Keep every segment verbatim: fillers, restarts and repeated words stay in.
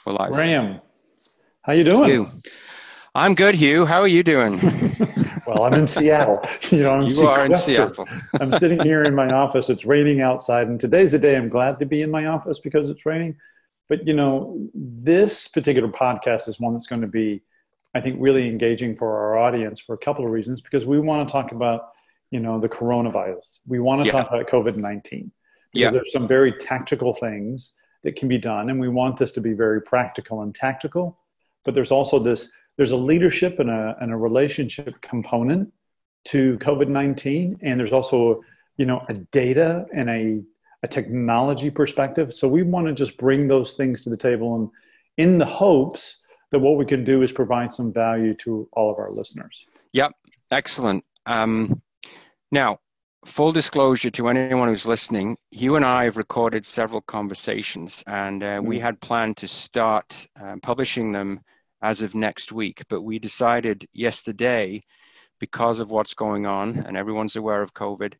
We're live. Graham, how you doing? Hugh. I'm good, Hugh. How are you doing? Well, I'm in Seattle. You know, I'm you sequestered. are in Seattle. I'm sitting here in my office. It's raining outside, and today's the day I'm glad to be in my office because it's raining. But, you know, this particular podcast is one that's going to be, I think, really engaging for our audience for a couple of reasons, because we want to talk about, you know, the coronavirus. We want to yeah. talk about COVID nineteen because yeah. there's some very tactical things that can be done, and we want this to be very practical and tactical. But there's also this, there's a leadership and a, and a relationship component to COVID nineteen, and there's also, you know, a data and a, a technology perspective. So we want to just bring those things to the table, and in the hopes that what we can do is provide some value to all of our listeners. Yep, excellent. Um, now, full disclosure to anyone who's listening, you and I have recorded several conversations, and uh, mm. we had planned to start uh, publishing them as of next week, but we decided yesterday, because of what's going on and everyone's aware of COVID,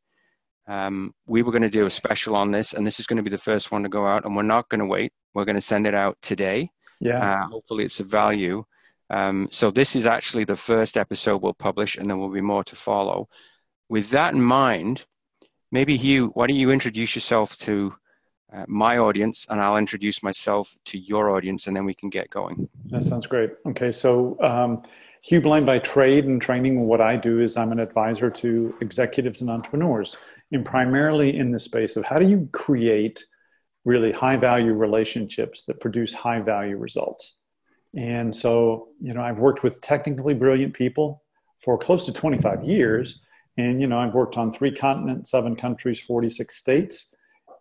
um, we were going to do a special on this, and this is going to be the first one to go out, and we're not going to wait. We're going to send it out today. Yeah. Uh, hopefully it's of value. Um, so this is actually the first episode we'll publish, and there will be more to follow. With that in mind, maybe Hugh, why don't you introduce yourself to uh, my audience, and I'll introduce myself to your audience, and then we can get going. That sounds great. Okay, so um, Hugh Blaine by trade and training. What I do is I'm an advisor to executives and entrepreneurs, and primarily in the space of how do you create really high-value relationships that produce high-value results. And so, you know, I've worked with technically brilliant people for close to twenty-five years. And, you know, I've worked on three continents, seven countries, forty-six states.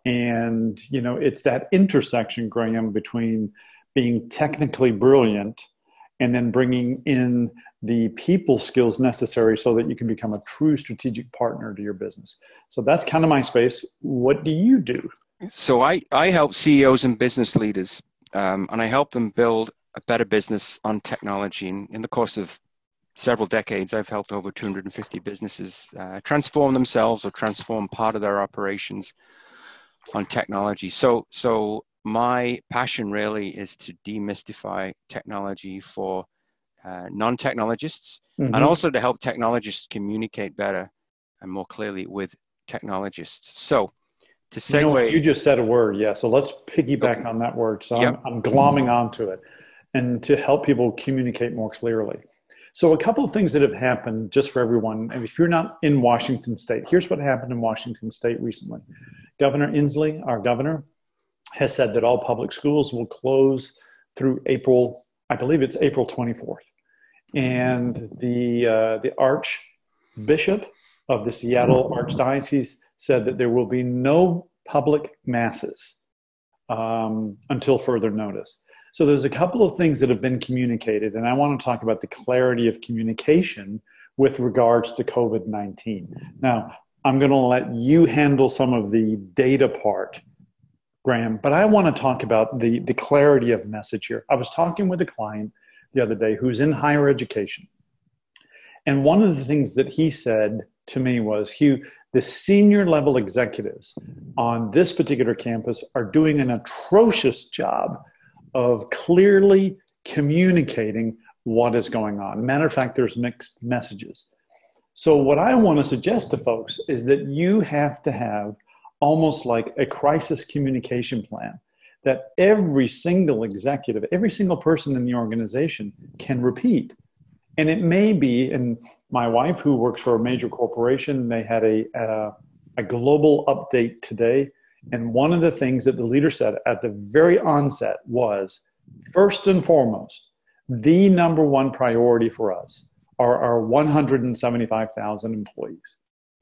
And, you know, it's that intersection, Graham, between being technically brilliant and then bringing in the people skills necessary so that you can become a true strategic partner to your business. So that's kind of my space. What do you do? So I, I help C E Os and business leaders, um, and I help them build a better business on technology. And in the course of several decades, I've helped over two hundred fifty businesses uh, transform themselves or transform part of their operations on technology. So, so my passion really is to demystify technology for uh, non-technologists, mm-hmm. and also to help technologists communicate better and more clearly with technologists. So to segue... You know, you just said a word, yeah. So let's piggyback okay. on that word. So yep. I'm, I'm glomming onto it, and to help people communicate more clearly. So a couple of things that have happened just for everyone. And if you're not in Washington State, here's what happened in Washington State recently. Governor Inslee, our governor, has said that all public schools will close through April, I believe it's April twenty-fourth. And the, uh, the Archbishop of the Seattle Archdiocese said that there will be no public masses um, until further notice. So there's a couple of things that have been communicated, and I want to talk about the clarity of communication with regards to COVID nineteen. Now, I'm going to let you handle some of the data part, Graham, but I want to talk about the, the clarity of message here. I was talking with a client the other day who's in higher education, and one of the things that he said to me was, Hugh, the senior level executives on this particular campus are doing an atrocious job of clearly communicating what is going on. Matter of fact, there's mixed messages. So what I want to suggest to folks is that you have to have almost like a crisis communication plan that every single executive, every single person in the organization can repeat. And it may be, and my wife, who works for a major corporation, they had a, a, a global update today. And one of the things that the leader said at the very onset was, first and foremost, the number one priority for us are our one hundred seventy-five thousand employees.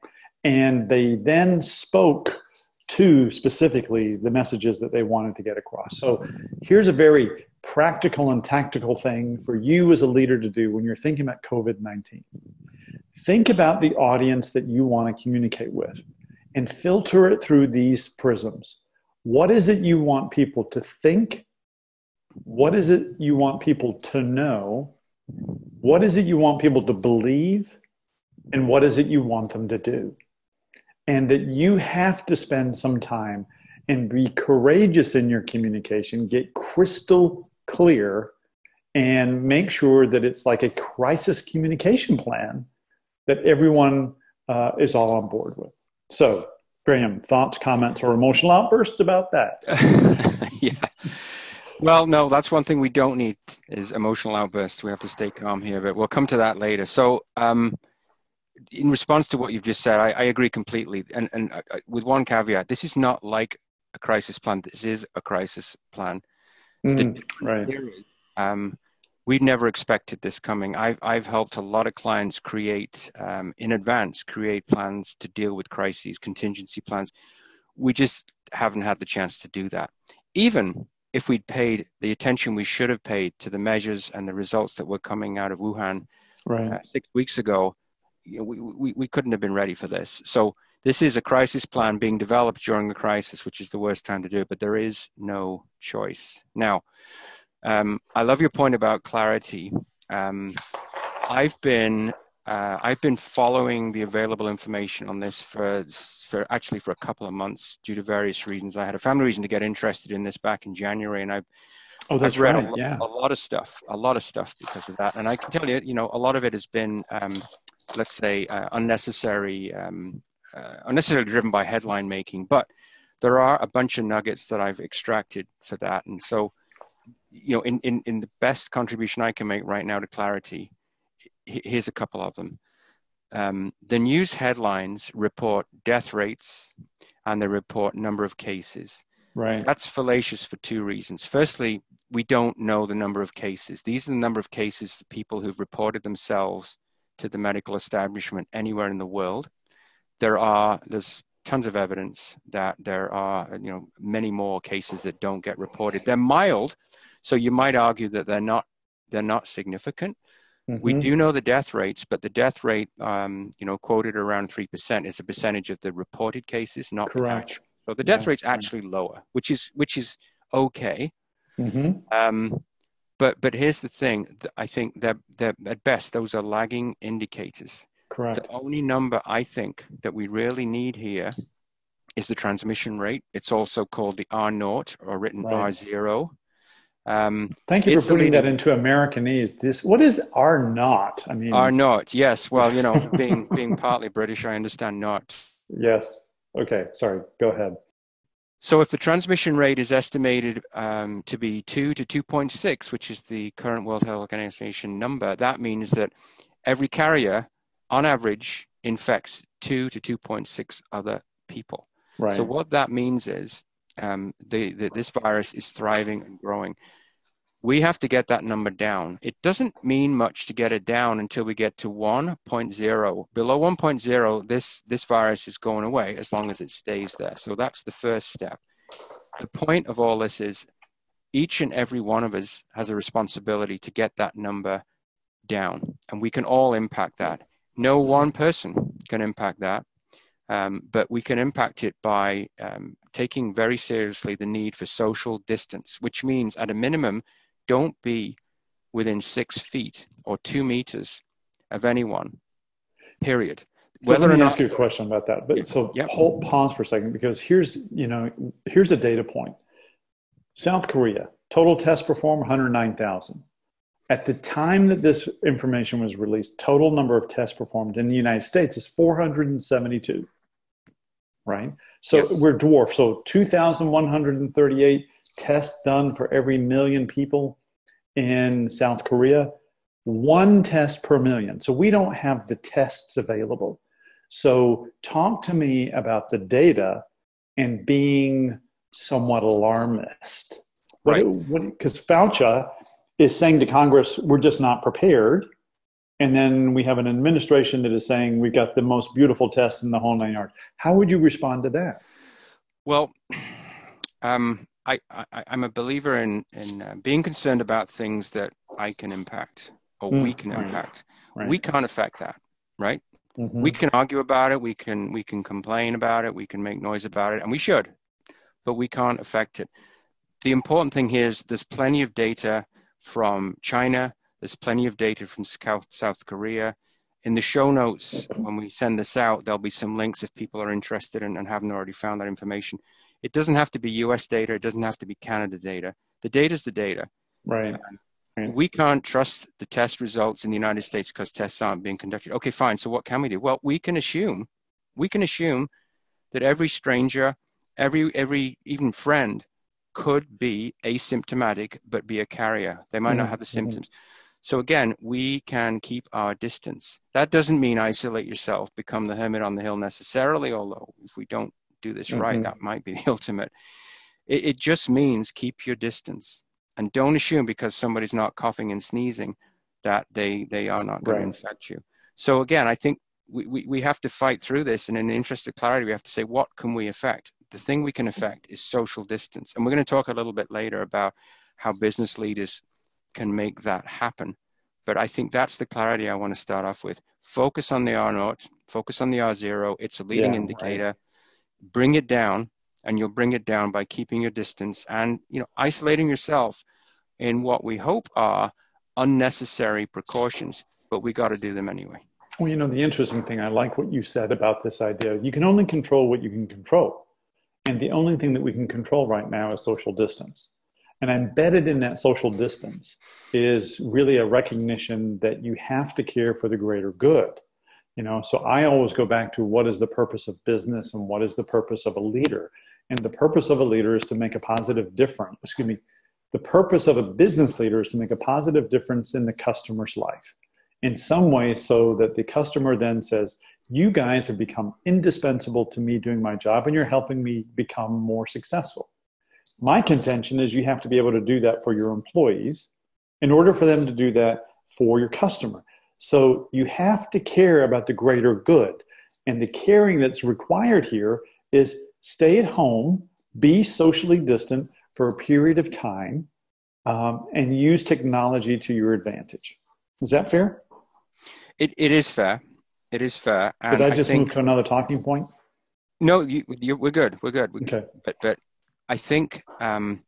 And they then spoke to specifically the messages that they wanted to get across. So here's a very practical and tactical thing for you as a leader to do when you're thinking about COVID nineteen. Think about the audience that you want to communicate with, and filter it through these prisms. What is it you want people to think? What is it you want people to know? What is it you want people to believe? And what is it you want them to do? And that you have to spend some time and be courageous in your communication, get crystal clear, and make sure that it's like a crisis communication plan that everyone uh, is all on board with. So, Graham, thoughts, comments, or emotional outbursts about that? Yeah. Well, no, that's one thing we don't need is emotional outbursts. We have to stay calm here, but we'll come to that later. So, um, in response to what you've just said, I, I agree completely. And, and uh, with one caveat, this is not like a crisis plan. This is a crisis plan. Mm, right. Um, we've never expected this coming. I've, I've helped a lot of clients create, um, in advance, create plans to deal with crises, contingency plans. We just haven't had the chance to do that. Even if we'd paid the attention we should have paid to the measures and the results that were coming out of Wuhan right. uh, six weeks ago, you know, we, we, we couldn't have been ready for this. So this is a crisis plan being developed during the crisis, which is the worst time to do it, but there is no choice. Now, um, I love your point about clarity. Um, I've been uh, I've been following the available information on this for for actually for a couple of months due to various reasons. I had a family reason to get interested in this back in January, and I've oh, that's I've read right. a, yeah. a lot of stuff, a lot of stuff because of that. And I can tell you, you know, a lot of it has been, um, let's say, uh, unnecessary, um, uh, unnecessarily driven by headline making. But there are a bunch of nuggets that I've extracted for that, and so. You know, in, in, in the best contribution I can make right now to clarity, here's a couple of them. Um, the news headlines report death rates and they report number of cases. Right. That's fallacious for two reasons. Firstly, we don't know the number of cases. These are the number of cases for people who've reported themselves to the medical establishment anywhere in the world. There are, there's tons of evidence that there are, you know, many more cases that don't get reported. They're mild. So you might argue that they're not they're not significant. Mm-hmm. We do know the death rates, but the death rate, um, you know, quoted around three percent is a percentage of the reported cases, not correct. The actual. So the death yeah, rate's actually right. lower, which is which is okay. Mm-hmm. Um, but but here's the thing: I think that that at best those are lagging indicators. Correct. The only number I think that we really need here is the transmission rate. It's also called the R naught, or written right. R zero. Um, Thank you for putting that into Americanese. This, what is R naught? I mean, R naught. Yes. Well, you know, being being partly British, I understand naught. Yes. Okay. Sorry. Go ahead. So, if the transmission rate is estimated um, to be two to two point six, which is the current World Health Organization number, that means that every carrier, on average, infects two to two point six other people. Right. So, what that means is. Um, the, the, this virus is thriving and growing. We have to get that number down. It doesn't mean much to get it down until we get to one point zero. Below one point zero, this, this virus is going away as long as it stays there. So that's the first step. The point of all this is each and every one of us has a responsibility to get that number down, and we can all impact that. No one person can impact that. Um, but we can impact it by um, taking very seriously the need for social distance, which means at a minimum, don't be within six feet or two meters of anyone, period. So Whether let me ask you a question about that. But yeah, so yep. hold, pause for a second, because here's, you know, here's a data point. South Korea, total tests performed one hundred nine thousand. At the time that this information was released, total number of tests performed in the United States is four hundred seventy-two. Right? So yes. We're dwarfed. So two thousand one hundred thirty-eight tests done for every million people in South Korea, one test per million. So we don't have the tests available. So talk to me about the data and being somewhat alarmist. Right. Because Fauci is saying to Congress, we're just not prepared. And then we have an administration that is saying we've got the most beautiful tests in the whole nine yards. How would you respond to that? Well, um, I, I, I'm a believer in, in uh, being concerned about things that I can impact or mm, we can right, impact. Right. We can't affect that, right? Mm-hmm. We can argue about it. We can we can complain about it. We can make noise about it, and we should, but we can't affect it. The important thing here is there's plenty of data from China. There's plenty of data from South, South Korea. In the show notes, when we send this out, there'll be some links if people are interested and, and haven't already found that information. It doesn't have to be U S data. It doesn't have to be Canada data. The data is the data. Right. Right. We can't trust the test results in the United States because tests aren't being conducted. Okay, fine. So what can we do? Well, we can assume, we can assume that every stranger, every, every even friend could be asymptomatic, but be a carrier. They might mm-hmm. not have the symptoms. So again, we can keep our distance. That doesn't mean isolate yourself, become the hermit on the hill necessarily, although if we don't do this mm-hmm. right, that might be the ultimate. It, it just means keep your distance. And don't assume because somebody's not coughing and sneezing that they, they are not going right. to infect you. So again, I think we, we, we have to fight through this. And in the interest of clarity, we have to say, what can we affect? The thing we can affect is social distance. And we're going to talk a little bit later about how business leaders can make that happen. But I think that's the clarity I want to start off with. Focus on the R naught, focus on the R zero. It's a leading yeah, indicator. Right. Bring it down, and you'll bring it down by keeping your distance and, you know, isolating yourself in what we hope are unnecessary precautions, but we got to do them anyway. Well, you know, the interesting thing, I like what you said about this idea. You can only control what you can control. And the only thing that we can control right now is social distance. And embedded in that social distance is really a recognition that you have to care for the greater good. You know, so I always go back to what is the purpose of business and what is the purpose of a leader. And the purpose of a leader is to make a positive difference. Excuse me. The purpose of a business leader is to make a positive difference in the customer's life in some way so that the customer then says, you guys have become indispensable to me doing my job and you're helping me become more successful. My contention is you have to be able to do that for your employees in order for them to do that for your customer. So you have to care about the greater good. And the caring that's required here is stay at home, be socially distant for a period of time, um, and use technology to your advantage. Is that fair? It, it is fair. It is fair. And Did I just I think, move to another talking point? No, you, you, we're good. We're good. We're okay. Good. But, but I think um,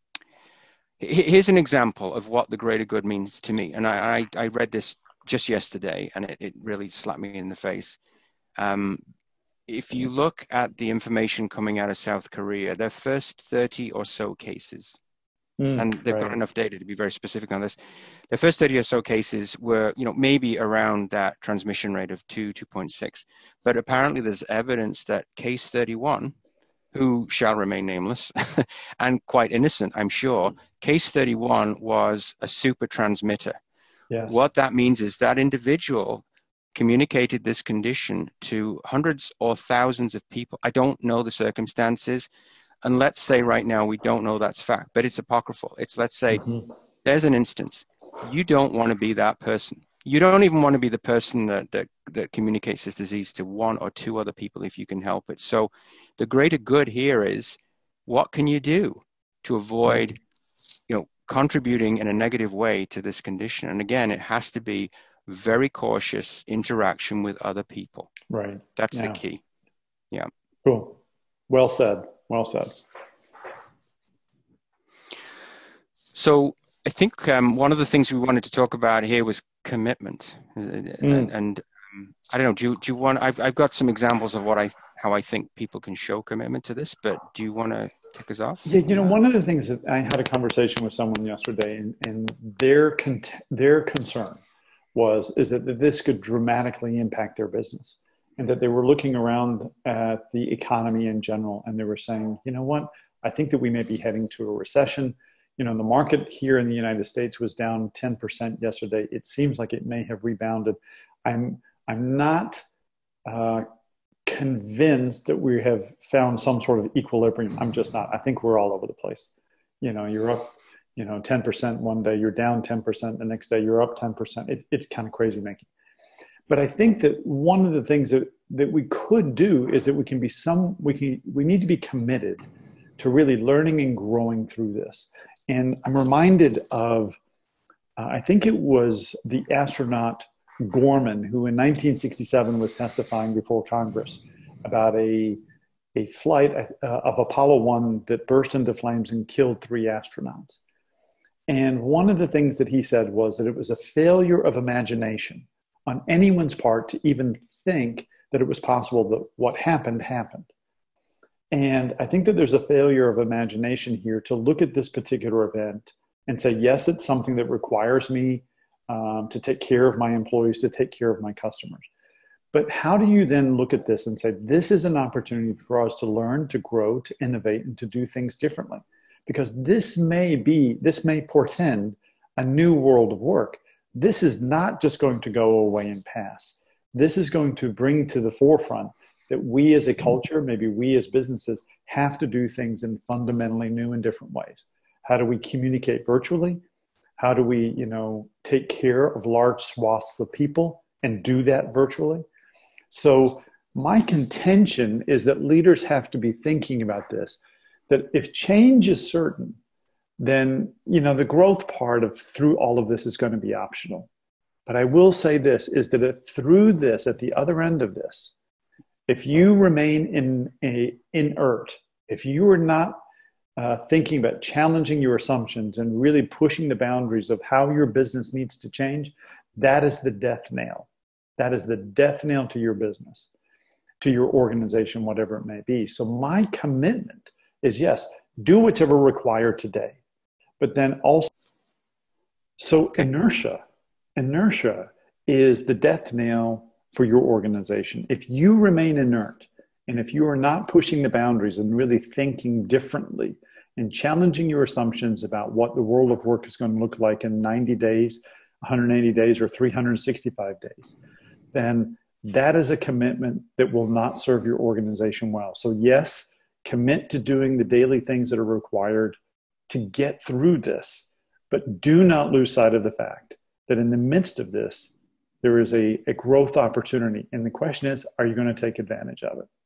here's an example of what the greater good means to me. And I, I, I read this just yesterday, and it, it really slapped me in the face. Um, if you look at the information coming out of South Korea, their first thirty or so cases, mm, and they've right. got enough data to be very specific on this, their first thirty or so cases were, you know, maybe around that transmission rate of two, two point six. But apparently there's evidence that case thirty-one, who shall remain nameless, and quite innocent, I'm sure, case thirty-one was a super transmitter. Yes. What that means is that individual communicated this condition to hundreds or thousands of people. I don't know the circumstances. And let's say right now, we don't know that's fact, but it's apocryphal. It's, let's say, mm-hmm. there's an instance. You don't want to be that person. You don't even want to be the person that, that, that communicates this disease to one or two other people if you can help it. So the greater good here is, what can you do to avoid, you know, contributing in a negative way to this condition? And again, it has to be very cautious interaction with other people. Right. That's yeah. the key. Yeah. Cool. Well said. Well said. So I think um, one of the things we wanted to talk about here was commitment. Mm. And, and um, I don't know, do you, do you want, I've, I've got some examples of what I, how I think people can show commitment to this, but do you want to kick us off? Yeah, you know, one of the things that I had a conversation with someone yesterday, and, and their, con- their concern was, is that this could dramatically impact their business. And that they were looking around at the economy in general, and they were saying, you know what, I think that we may be heading to a recession. You know, the market here in the United States was down ten percent yesterday. It seems like it may have rebounded. I'm, I'm not uh, convinced that we have found some sort of equilibrium. I'm just not. I think we're all over the place. You know, you're up, you know, ten percent one day, you're down ten percent the next day, you're up ten percent. It, it's kind of crazy making. But I think that one of the things that, that we could do is that we can be some, we can, we need to be committed to really learning and growing through this. And I'm reminded of, uh, I think it was the astronaut Gorman, who in nineteen sixty-seven was testifying before Congress about a, a flight uh, of Apollo one that burst into flames and killed three astronauts. And one of the things that he said was that it was a failure of imagination on anyone's part to even think that it was possible that what happened happened. And I think that there's a failure of imagination here to look at this particular event and say, yes, it's something that requires me um, to take care of my employees, to take care of my customers. But how do you then look at this and say, this is an opportunity for us to learn, to grow, to innovate, and to do things differently? Because this may be, this may portend a new world of work. This is not just going to go away and pass. This is going to bring to the forefront that we as a culture, maybe we as businesses, have to do things in fundamentally new and different ways. How do we communicate virtually? How do we, you know, take care of large swaths of people and do that virtually? So my contention is that leaders have to be thinking about this, that if change is certain, then, you know, the growth part of through all of this is going to be optional. But I will say this, is that if through this, at the other end of this, if you remain in a inert, if you are not uh, thinking about challenging your assumptions and really pushing the boundaries of how your business needs to change, that is the death nail. That is the death nail to your business, to your organization, whatever it may be. So my commitment is, yes, do whatever required today, but then also, so inertia, inertia is the death nail for your organization. If you remain inert, and if you are not pushing the boundaries and really thinking differently and challenging your assumptions about what the world of work is going to look like in ninety days, one hundred eighty days, or three hundred sixty-five days, then that is a commitment that will not serve your organization well. So yes, commit to doing the daily things that are required to get through this, but do not lose sight of the fact that in the midst of this, there is a, a growth opportunity. And the question is, are you going to take advantage of it?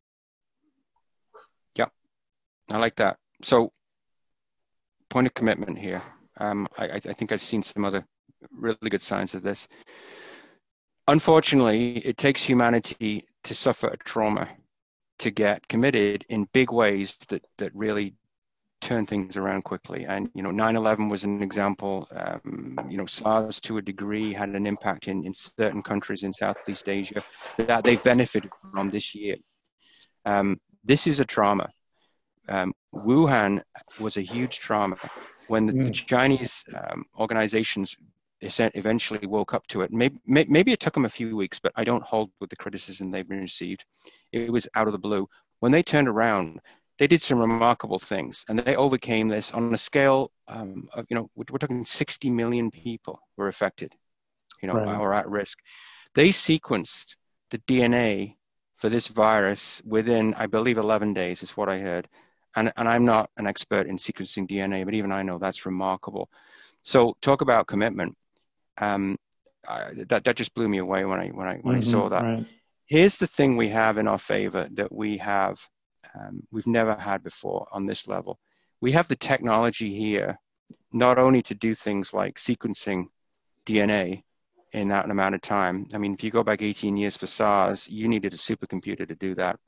Yeah, I like that. So point of commitment here. Um, I, I think I've seen some other really good signs of this. Unfortunately, it takes humanity to suffer a trauma to get committed in big ways that, that really turn things around quickly. And, you know, nine eleven was an example. Um, you know, SARS to a degree had an impact in, in certain countries in Southeast Asia that they've benefited from this year. Um, this is a trauma. Um, Wuhan was a huge trauma. When the, mm. the Chinese um, organizations eventually woke up to it. Maybe, maybe it took them a few weeks, but I don't hold with the criticism they've been received. It was out of the blue. When they turned around, they did some remarkable things, and they overcame this on a scale um, of, you know, we're, we're talking sixty million people were affected, you know, right. or at risk. They sequenced the D N A for this virus within, I believe, eleven days is what I heard. And, and I'm not an expert in sequencing D N A, but even I know that's remarkable. So talk about commitment. Um, I, that that just blew me away when I when I when mm-hmm, I saw that. Right. Here's the thing we have in our favor that we have um, we've never had before on this level. We have the technology here, not only to do things like sequencing D N A in that amount of time. I mean, if you go back eighteen years for SARS, you needed a supercomputer to do that.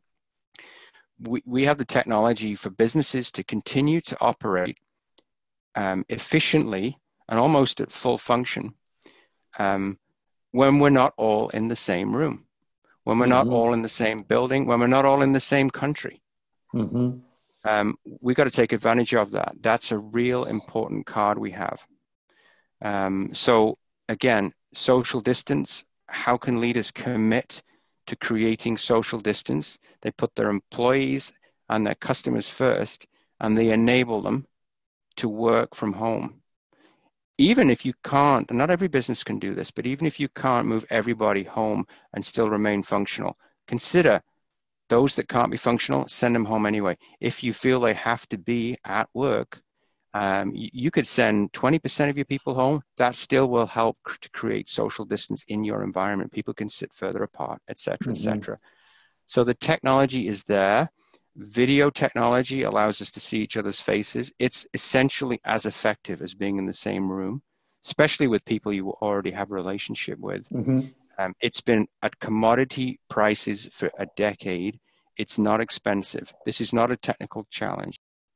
We we have the technology for businesses to continue to operate um, efficiently and almost at full function. Um, when we're not all in the same room, when we're mm-hmm. not all in the same building, when we're not all in the same country. Mm-hmm. Um, we got to take advantage of that. That's a real important card we have. Um, so again, social distance, how can leaders commit to creating social distance? They put their employees and their customers first, and they enable them to work from home. Even if you can't, and not every business can do this, but even if you can't move everybody home and still remain functional, consider those that can't be functional, send them home anyway. If you feel they have to be at work, um, you, you could send twenty percent of your people home. That still will help cr- to create social distance in your environment. People can sit further apart, et cetera, mm-hmm. et cetera. So the technology is there. Video technology allows us to see each other's faces. It's essentially as effective as being in the same room, especially with people you already have a relationship with. Mm-hmm. Um, it's been at commodity prices for a decade. It's not expensive. This is not a technical challenge.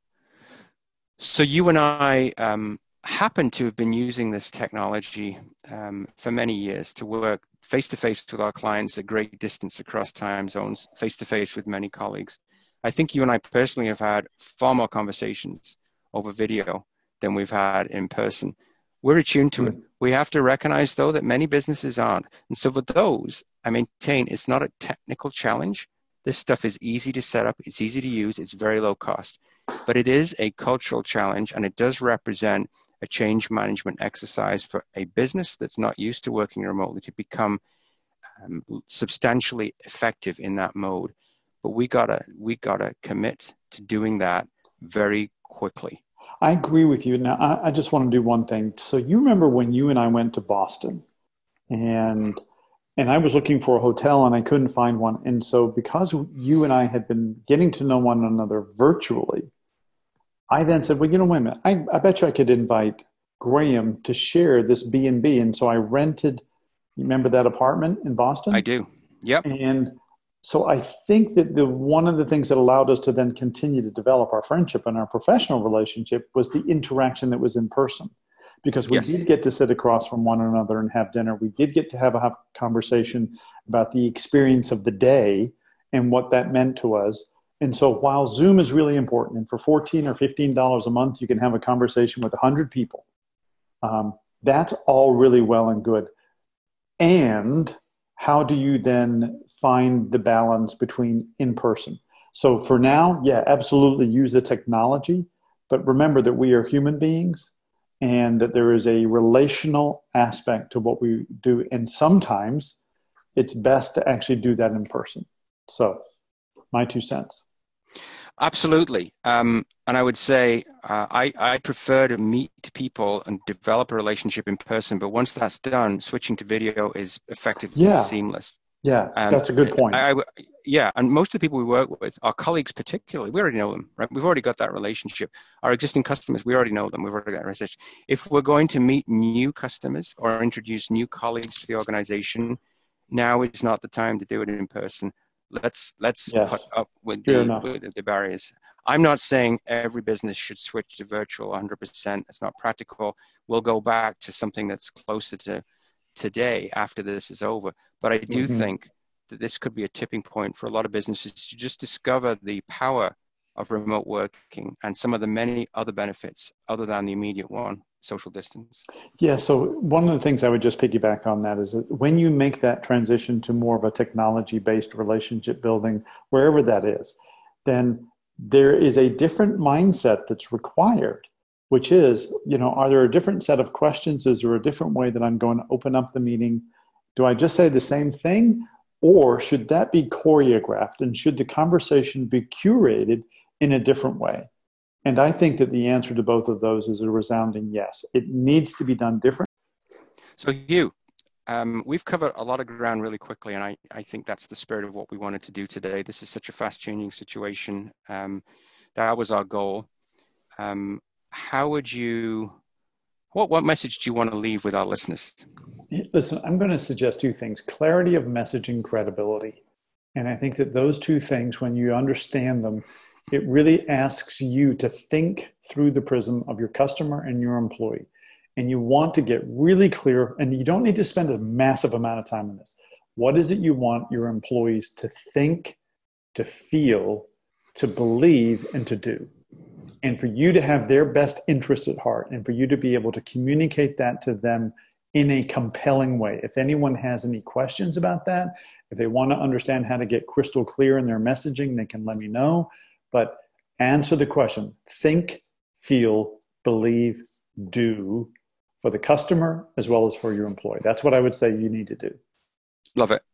So you and I um, happen to have been using this technology um, for many years to work face-to-face with our clients at great distance across time zones, face-to-face with many colleagues. I think you and I personally have had far more conversations over video than we've had in person. We're attuned to it. We have to recognize, though, that many businesses aren't. And so for those, I maintain it's not a technical challenge. This stuff is easy to set up. It's easy to use. It's very low cost. But it is a cultural challenge, and it does represent a change management exercise for a business that's not used to working remotely to become um, substantially effective in that mode. But we gotta, we gotta commit to doing that very quickly. I agree with you. Now, I, I just want to do one thing. So you remember when you and I went to Boston, and and I was looking for a hotel and I couldn't find one. And so because you and I had been getting to know one another virtually, I then said, well, you know, wait a minute. I, I bet you I could invite Graham to share this B and B. And so I rented, you remember that apartment in Boston? I do. Yep. And so I think that the one of the things that allowed us to then continue to develop our friendship and our professional relationship was the interaction that was in person. Because we yes. did get to sit across from one another and have dinner. We did get to have a conversation about the experience of the day and what that meant to us. And so while Zoom is really important, and for fourteen or fifteen dollars a month, you can have a conversation with one hundred people. Um, that's all really well and good. And how do you then find the balance between in-person? So for now, yeah, absolutely use the technology, but remember that we are human beings and that there is a relational aspect to what we do. And sometimes it's best to actually do that in person. So my two cents. Absolutely. Um, and I would say uh, I, I prefer to meet people and develop a relationship in person. But once that's done, switching to video is effectively yeah. seamless. Yeah, um, that's a good point. I, I, yeah, and most of the people we work with, our colleagues particularly, we already know them, right? We've already got that relationship. Our existing customers, we already know them. We've already got research. If we're going to meet new customers or introduce new colleagues to the organization, now is not the time to do it in person. Let's let's yes. put up with the, with the barriers. I'm not saying every business should switch to virtual one hundred percent. It's not practical. We'll go back to something that's closer to today after this is over. But I do mm-hmm. think that this could be a tipping point for a lot of businesses to just discover the power of remote working and some of the many other benefits other than the immediate one, social distance. Yeah, so one of the things I would just piggyback on that is that when you make that transition to more of a technology-based relationship building, wherever that is, then there is a different mindset that's required, which is, you know, are there a different set of questions? Is there a different way that I'm going to open up the meeting? Do I just say the same thing? Or should that be choreographed? And should the conversation be curated in a different way? And I think that the answer to both of those is a resounding yes. It needs to be done different. So Hugh, um, we've covered a lot of ground really quickly, and I, I think that's the spirit of what we wanted to do today. This is such a fast-changing situation. Um, that was our goal. Um, how would you, what, what message do you want to leave with our listeners? Listen, I'm going to suggest two things: clarity of message and credibility. And I think that those two things, when you understand them, it really asks you to think through the prism of your customer and your employee. And you want to get really clear, and you don't need to spend a massive amount of time on this. What is it you want your employees to think, to feel, to believe, and to do? And for you to have their best interest at heart, and for you to be able to communicate that to them in a compelling way. If anyone has any questions about that, if they want to understand how to get crystal clear in their messaging, they can let me know. But answer the question: think, feel, believe, do, for the customer as well as for your employee. That's what I would say you need to do. Love it.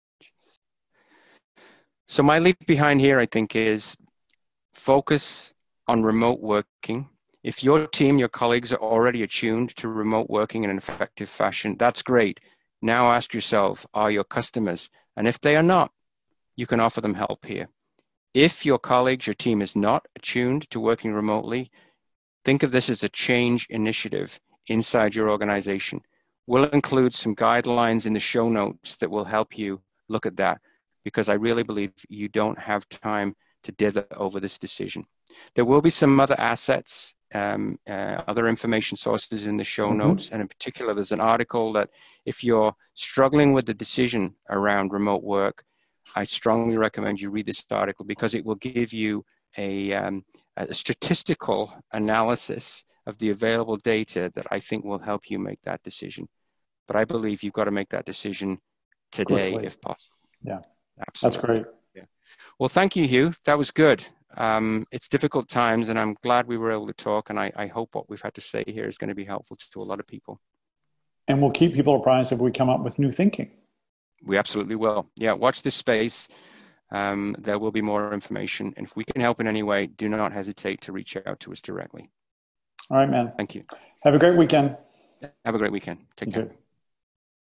So my leap behind here, I think, is focus on remote working. If your team, your colleagues are already attuned to remote working in an effective fashion, that's great. Now ask yourself, are your customers? And if they are not, you can offer them help here. If your colleagues, your team is not attuned to working remotely, think of this as a change initiative inside your organization. We'll include some guidelines in the show notes that will help you look at that, because I really believe you don't have time to dither over this decision. There will be some other assets, um, uh, other information sources in the show mm-hmm. notes. And in particular, there's an article that if you're struggling with the decision around remote work, I strongly recommend you read this article, because it will give you a, um, a statistical analysis of the available data that I think will help you make that decision. But I believe you've got to make that decision today, Quickly. if possible. Yeah, absolutely. That's great. Yeah. Well, thank you, Hugh. That was good. Um, it's difficult times, and I'm glad we were able to talk. And I, I hope what we've had to say here is going to be helpful to, to a lot of people. And we'll keep people apprised if we come up with new thinking. We absolutely will. Yeah, watch this space. Um, there will be more information. And if we can help in any way, do not hesitate to reach out to us directly. All right, man. Thank you. Have a great weekend. Have a great weekend. Take care.